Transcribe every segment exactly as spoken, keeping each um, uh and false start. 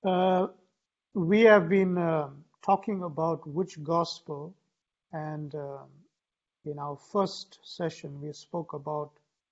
Uh, we have been uh, talking about which gospel, and uh, in our first session, we spoke about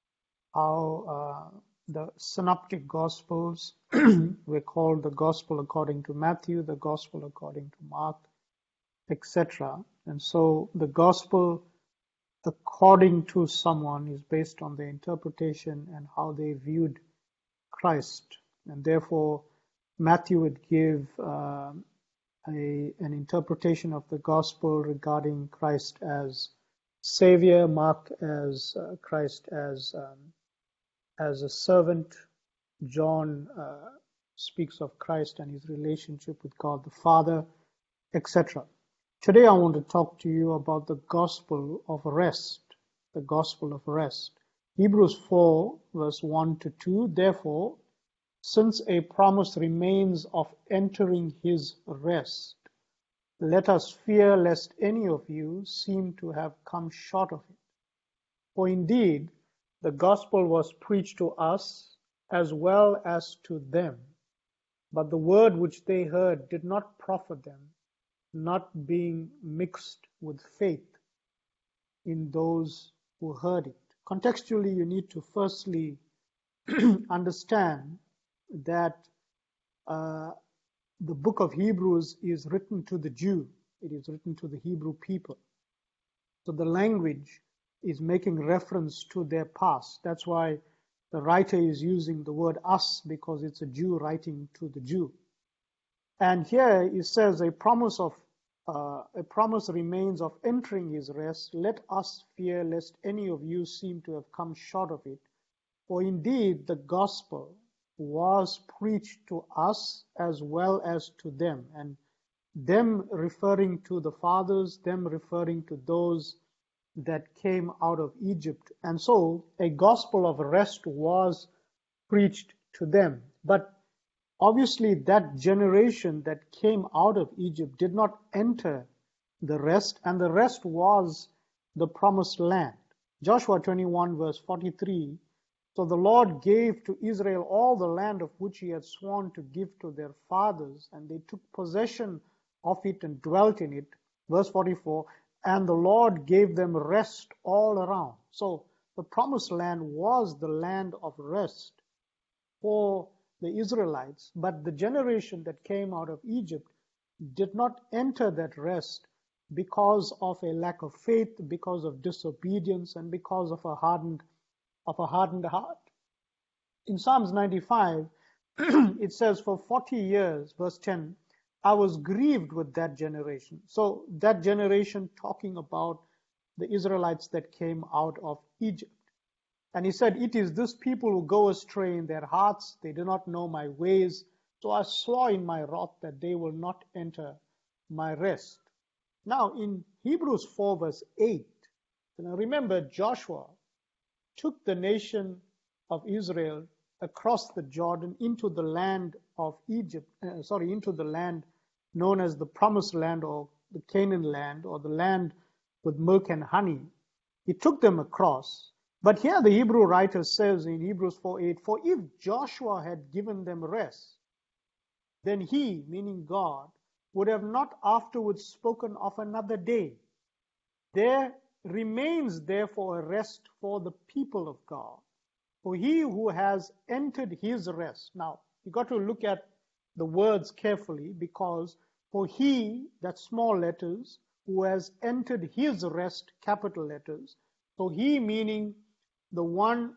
how uh, the synoptic gospels were called the gospel according to Matthew, the gospel according to Mark, et cetera. And so the gospel according to someone is based on their interpretation and how they viewed Christ. And therefore, Matthew would give uh, a, an interpretation of the gospel regarding Christ as Savior, Mark as uh, Christ as um, as a servant. John uh, speaks of Christ and his relationship with God the Father, et cetera. Today I want to talk to you about the gospel of rest, the gospel of rest. Hebrews four, verse one to two, therefore, since a promise remains of entering his rest, let us fear lest any of you seem to have come short of it. For indeed, the gospel was preached to us as well as to them, but the word which they heard did not profit them, not being mixed with faith in those who heard it. Contextually, you need to firstly understand that uh, the book of Hebrews is written to the Jew. It is written to the Hebrew people. So the language is making reference to their past. That's why the writer is using the word us, because it's a Jew writing to the Jew. And here it says a promise of uh, a promise remains of entering his rest. Let us fear lest any of you seem to have come short of it. For indeed the gospel was preached to us as well as to them, and them referring to the fathers, them referring to those that came out of Egypt. And so a gospel of rest was preached to them. But obviously that generation that came out of Egypt did not enter the rest, and the rest was the promised land. Joshua twenty-one, verse forty-three, so the Lord gave to Israel all the land of which he had sworn to give to their fathers, and they took possession of it and dwelt in it. Verse forty-four, and the Lord gave them rest all around. So the promised land was the land of rest for the Israelites, but the generation that came out of Egypt did not enter that rest because of a lack of faith, because of disobedience, and because of a hardened of a hardened heart. In Psalms ninety-five, it says, for forty years, verse ten, I was grieved with that generation. So that generation talking about the Israelites that came out of Egypt. And he said, it is this people who go astray in their hearts. They do not know my ways. So I swore in my wrath that they will not enter my rest. Now in Hebrews four, verse eight, now remember Joshua took the nation of Israel across the Jordan into the land of Egypt, uh, sorry, into the land known as the Promised Land, or the Canaan land, or the land with milk and honey. He took them across. But here the Hebrew writer says in Hebrews four eight, for if Joshua had given them rest, then he, meaning God, would have not afterwards spoken of another day. There remains therefore a rest for the people of God, for he who has entered his rest. Now, you got to look at the words carefully, because for he, that's small letters, who has entered his rest, capital letters. So he meaning the one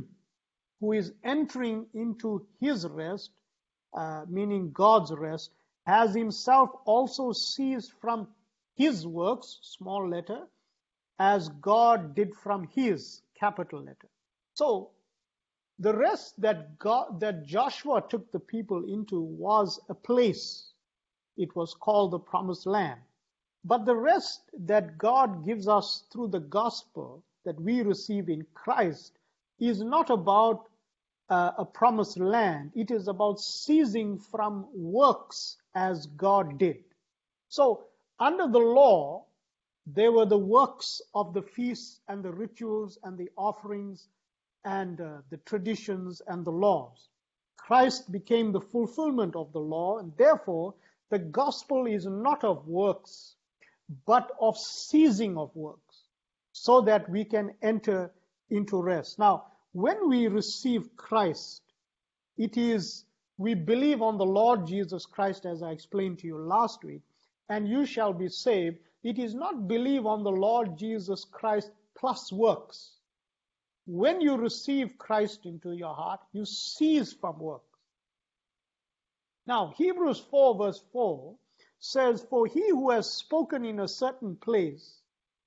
who is entering into his rest, uh, meaning God's rest, has himself also ceased from his works, small letter, as God did from his, capital letter. So the rest that God, that Joshua took the people into was a place. It was called the Promised Land. But the rest that God gives us through the gospel that we receive in Christ is not about uh, a promised land. It is about ceasing from works as God did. So under the law, there were the works of the feasts and the rituals and the offerings and uh, the traditions and the laws. Christ became the fulfillment of the law, and therefore the gospel is not of works, but of ceasing of works, so that we can enter into rest. Now, when we receive Christ, it is, we believe on the Lord Jesus Christ, as I explained to you last week, and you shall be saved. It is not believe on the Lord Jesus Christ plus works. When you receive Christ into your heart, you cease from works. Now, Hebrews four verse four says, "For he who has spoken in a certain place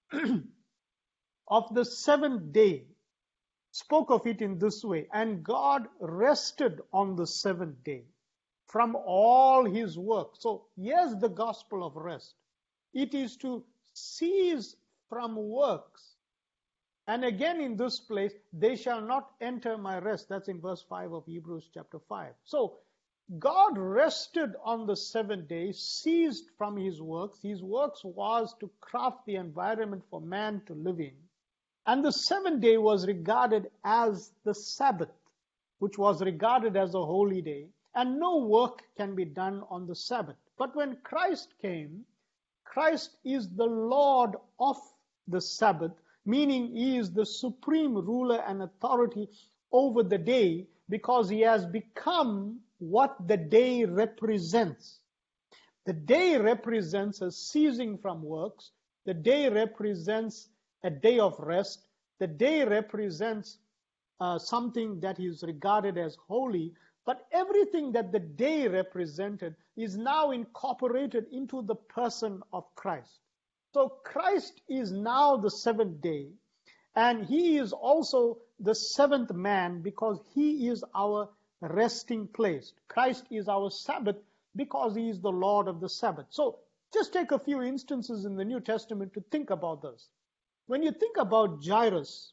of the seventh day spoke of it in this way, and God rested on the seventh day from all his work." So here's the gospel of rest. It is to cease from works. And again in this place, "they shall not enter my rest." That's in verse five of Hebrews chapter five. So God rested on the seventh day, ceased from his works. His works was to craft the environment for man to live in. And the seventh day was regarded as the Sabbath, which was regarded as a holy day. And no work can be done on the Sabbath. But when Christ came, Christ is the Lord of the Sabbath, meaning he is the supreme ruler and authority over the day, because he has become what the day represents. The day represents a ceasing from works. The day represents a day of rest. The day represents uh, something that is regarded as holy. But everything that the day represented is now incorporated into the person of Christ. So Christ is now the seventh day, and he is also the seventh man, because he is our resting place. Christ is our Sabbath because he is the Lord of the Sabbath. So just take a few instances in the New Testament to think about this. When you think about Jairus,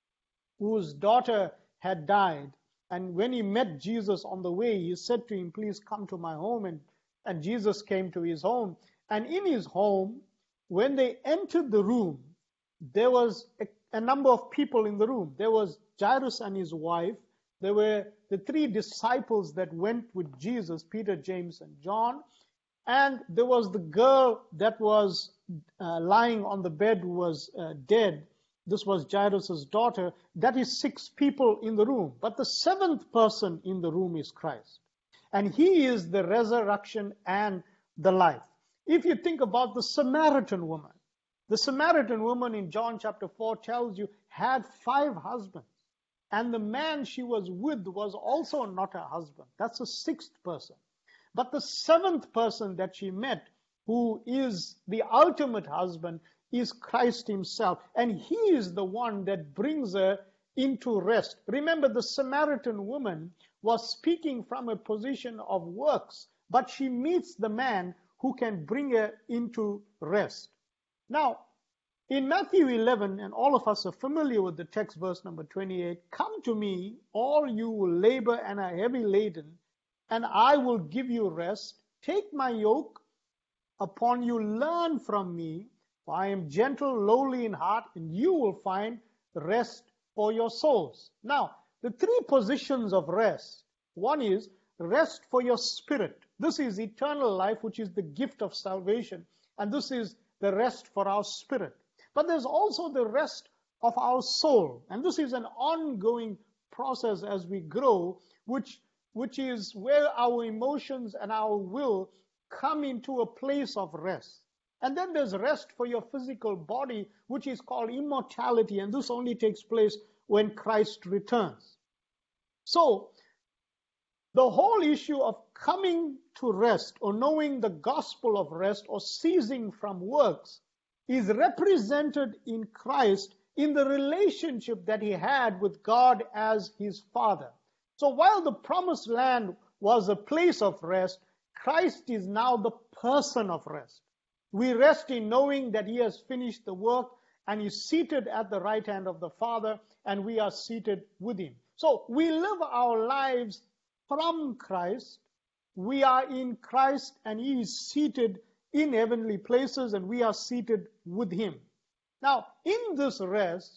whose daughter had died, and when he met Jesus on the way, he said to him, "Please come to my home." And, and Jesus came to his home. And in his home, when they entered the room, there was a, a number of people in the room. There was Jairus and his wife. There were the three disciples that went with Jesus, Peter, James, and John. And there was the girl that was uh, lying on the bed, who was uh, dead. This was Jairus' daughter. That is six people in the room. But the seventh person in the room is Christ. And he is the resurrection and the life. If you think about the Samaritan woman, the Samaritan woman in John chapter four tells you had five husbands. And the man she was with was also not her husband. That's the sixth person. But the seventh person that she met, who is the ultimate husband, is Christ himself. And he is the one that brings her into rest. Remember, the Samaritan woman was speaking from a position of works, but she meets the man who can bring her into rest. Now, in Matthew eleven, and all of us are familiar with the text, verse number twenty-eight, "Come to me, all you who labor and are heavy laden, and I will give you rest. Take my yoke upon you, learn from me, for I am gentle, lowly in heart, and you will find rest for your souls." Now, the three positions of rest. One is rest for your spirit. This is eternal life, which is the gift of salvation. And this is the rest for our spirit. But there's also the rest of our soul. And this is an ongoing process as we grow, which, which is where our emotions and our will come into a place of rest. And then there's rest for your physical body, which is called immortality. And this only takes place when Christ returns. So, the whole issue of coming to rest, or knowing the gospel of rest, or ceasing from works, is represented in Christ in the relationship that he had with God as his Father. So while the promised land was a place of rest, Christ is now the person of rest. We rest in knowing that he has finished the work and is seated at the right hand of the Father, and we are seated with him. So we live our lives from Christ. We are in Christ, and he is seated in heavenly places, and we are seated with him. Now, in this rest,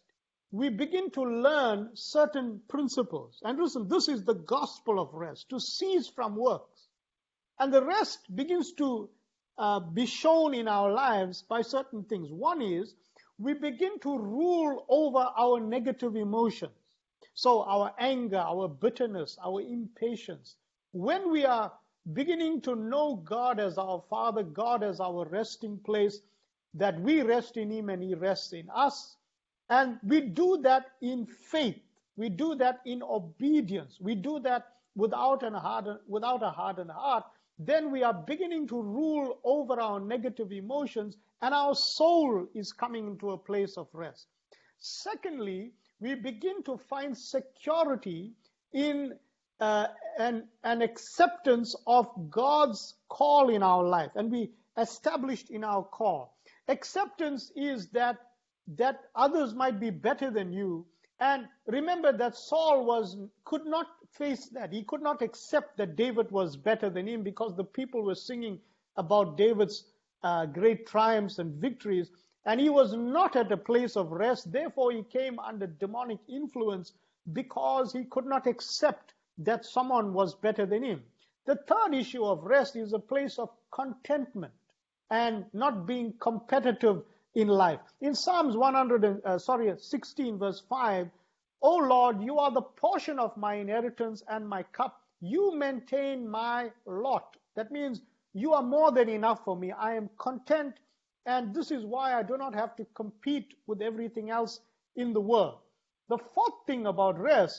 we begin to learn certain principles. And listen, this is the gospel of rest, to cease from works. And the rest begins to uh, be shown in our lives by certain things. One is we begin to rule over our negative emotions. So our anger, our bitterness, our impatience. When we are beginning to know God as our Father, God as our resting place, that we rest in Him and He rests in us. And we do that in faith. We do that in obedience. We do that without, an hardened, without a hardened heart. Then we are beginning to rule over our negative emotions, and our soul is coming into a place of rest. Secondly, we begin to find security in uh, an, an acceptance of God's call in our life, and we established in our call. Acceptance is that that others might be better than you. And remember that Saul was could not face that. He could not accept that David was better than him, because the people were singing about David's uh, great triumphs and victories, and he was not at a place of rest. Therefore, he came under demonic influence because he could not accept that someone was better than him. The third issue of rest is a place of contentment and not being competitive in life. In Psalms one hundred, uh, sorry, sixteen verse five, O Lord, you are the portion of my inheritance and my cup. You maintain my lot. That means you are more than enough for me. I am content, and this is why I do not have to compete with everything else in the world. The fourth thing about rest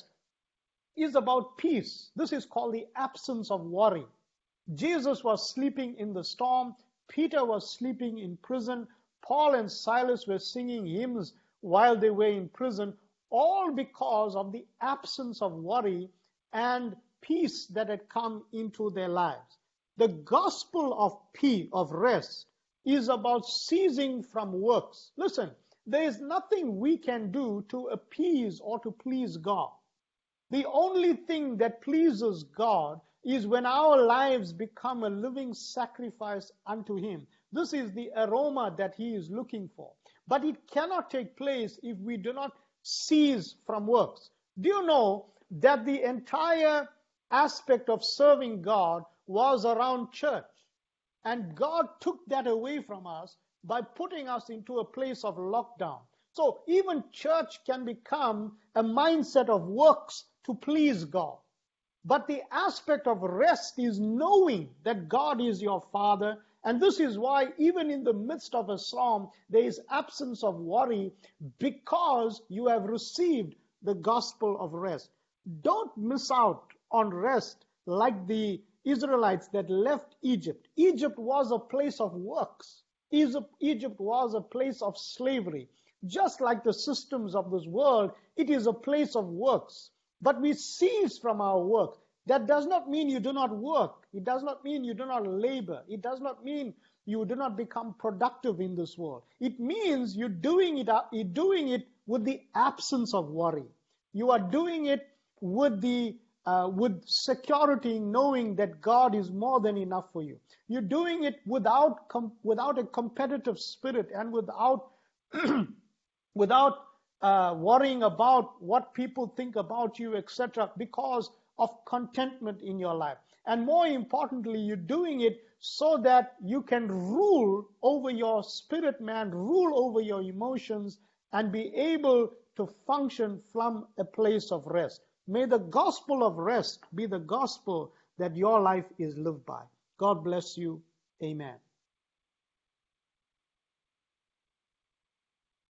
is about peace. This is called the absence of worry. Jesus was sleeping in the storm. Peter was sleeping in prison. Paul and Silas were singing hymns while they were in prison, all because of the absence of worry and peace that had come into their lives. The gospel of peace, of rest, is about ceasing from works. Listen, there is nothing we can do to appease or to please God. The only thing that pleases God is when our lives become a living sacrifice unto Him. This is the aroma that He is looking for. But it cannot take place if we do not cease from works. Do you know that the entire aspect of serving God was around church? And God took that away from us by putting us into a place of lockdown. So even church can become a mindset of works to please God. But the aspect of rest is knowing that God is your Father. And this is why even in the midst of a storm, there is absence of worry, because you have received the gospel of rest. Don't miss out on rest like the Israelites that left Egypt. Egypt was a place of works. Egypt, Egypt was a place of slavery. Just like the systems of this world, it is a place of works. But we cease from our work. That does not mean you do not work. It does not mean you do not labor. It does not mean you do not become productive in this world. It means you're doing it, you're doing it with the absence of worry. You are doing it with the uh, with security, knowing that God is more than enough for you. You're doing it without com- without a competitive spirit and without without uh, worrying about what people think about you, et cetera, because of contentment in your life. And more importantly, you're doing it so that you can rule over your spirit man, rule over your emotions, and be able to function from a place of rest. May the gospel of rest be the gospel that your life is lived by. God bless you. Amen.